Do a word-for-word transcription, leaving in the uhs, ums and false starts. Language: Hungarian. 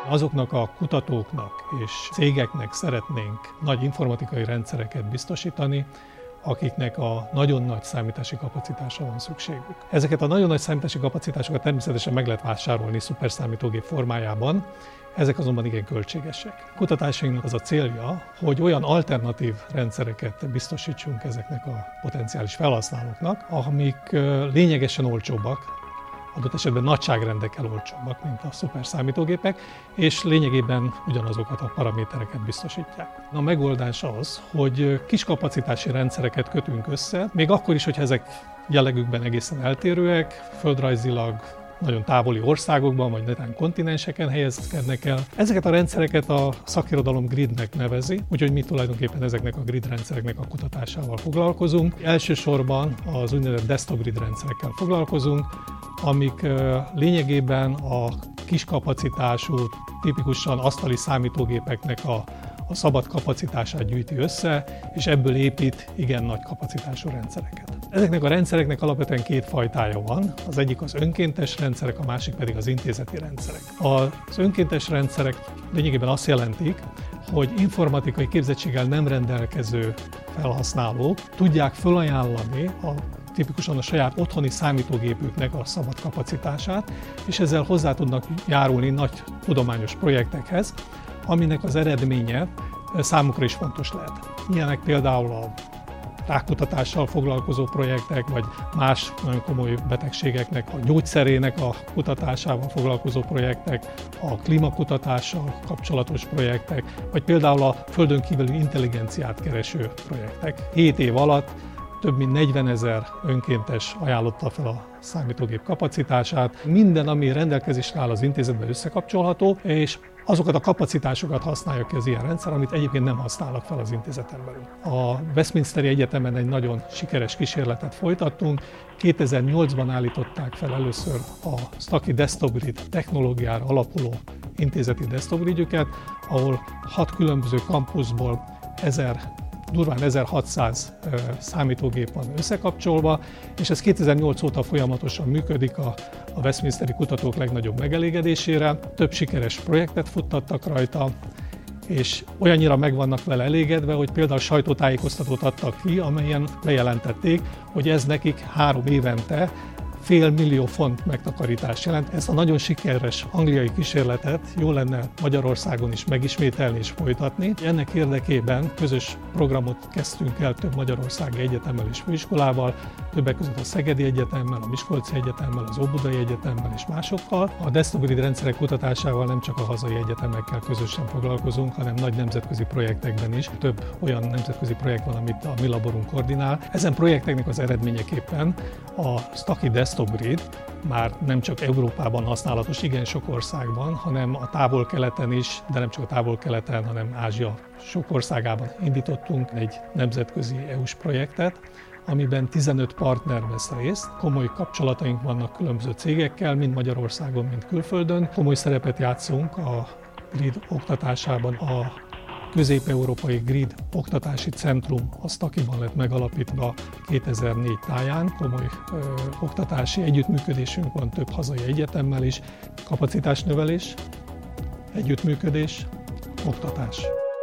Azoknak a kutatóknak és cégeknek szeretnénk nagy informatikai rendszereket biztosítani, akiknek a nagyon nagy számítási kapacitásra van szükségük. Ezeket a nagyon nagy számítási kapacitásokat természetesen meg lehet vásárolni szuperszámítógép formájában, ezek azonban igen költségesek. A kutatásainknak az a célja, hogy olyan alternatív rendszereket biztosítsunk ezeknek a potenciális felhasználóknak, amik lényegesen olcsóbbak, adott esetben nagyságrendekkel olcsóbbak, mint a szuperszámítógépek, és lényegében ugyanazokat a paramétereket biztosítják. A megoldás az, hogy kis kapacitási rendszereket kötünk össze, még akkor is, hogyha ezek jellegükben egészen eltérőek, földrajzilag nagyon távoli országokban, vagy netán kontinenseken helyezkednek el. Ezeket a rendszereket a szakirodalom gridnek nevezi, úgyhogy mi tulajdonképpen ezeknek a grid rendszereknek a kutatásával foglalkozunk. Elsősorban az úgynevezett desktop grid rendszerekkel foglalkozunk, amik lényegében a kis kapacitású, tipikusan asztali számítógépeknek a, a szabad kapacitását gyűjti össze, és ebből épít igen nagy kapacitású rendszereket. Ezeknek a rendszereknek alapvetően két fajtája van, az egyik az önkéntes rendszerek, a másik pedig az intézeti rendszerek. Az önkéntes rendszerek lényegében azt jelentik, hogy informatikai képzettséggel nem rendelkező felhasználók tudják felajánlani a tipikusan a saját otthoni számítógépüknek a szabad kapacitását, és ezzel hozzá tudnak járulni nagy tudományos projektekhez, aminek az eredménye számukra is fontos lehet. Ilyenek például a rákkutatással foglalkozó projektek, vagy más nagyon komoly betegségeknek a gyógyszerének a kutatásával foglalkozó projektek, a klímakutatással kapcsolatos projektek, vagy például a földön kívüli intelligenciát kereső projektek. Hét év alatt több mint negyvenezer önkéntes ajánlotta fel a számítógép kapacitását. Minden, ami rendelkezésre áll az intézetben összekapcsolható, és azokat a kapacitásokat használja ki az ilyen rendszer, amit egyébként nem használnak fel az intézeten belül. A Westminsteri Egyetemen egy nagyon sikeres kísérletet folytattunk. kétezer-nyolcban állították fel először a Staki Desktop Grid technológiára alapuló intézeti desktop gridjüket, ahol hat különböző kampuszból ezer durván ezerhatszáz számítógép van összekapcsolva, és ez kétezer-nyolc óta folyamatosan működik a, a Westminsteri kutatók legnagyobb megelégedésére. Több sikeres projektet futtattak rajta, és olyannyira meg vannak vele elégedve, hogy például sajtótájékoztatót adtak ki, amelyen bejelentették, hogy ez nekik három évente fél millió font megtakarítást jelent. Ezt a nagyon sikeres angliai kísérletet jó lenne Magyarországon is megismételni és folytatni. Ennek érdekében közös programot kezdtünk el több magyarországi egyetemmel és főiskolával, többek között a Szegedi Egyetemmel, a Miskolci Egyetemmel, az Óbudai Egyetemmel és másokkal. A desktop grid rendszerek kutatásával nem csak a hazai egyetemekkel közösen foglalkozunk, hanem nagy nemzetközi projektekben is. Több olyan nemzetközi projekt van, amit a mi laborunk koordinál. Ezen projekteknek az eredményeképpen a Staki Desktop Grid már nem csak Európában használatos igen sok országban, hanem a távol-keleten is, de nem csak a távol-keleten, hanem Ázsia sok országában indítottunk egy nemzetközi é u-s projektet, amiben tizenöt partner vesz részt. Komoly kapcsolataink vannak különböző cégekkel, mind Magyarországon, mind külföldön. Komoly szerepet játszunk a grid oktatásában. A Közép-Európai Grid Oktatási Centrum a Stakiban lett megalapítva kétezer-négy táján. Komoly ö, oktatási együttműködésünk van több hazai egyetemmel is. Kapacitásnövelés, együttműködés, oktatás.